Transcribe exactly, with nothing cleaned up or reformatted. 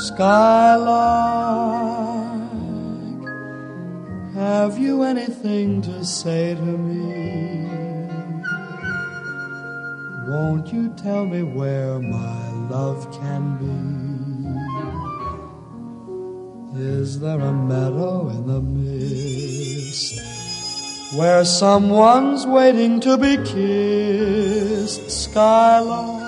Skylark, have you anything to say to me? Won't you tell me where my love can be? Is there a meadow in the mist where someone's waiting to be kissed? Skylark,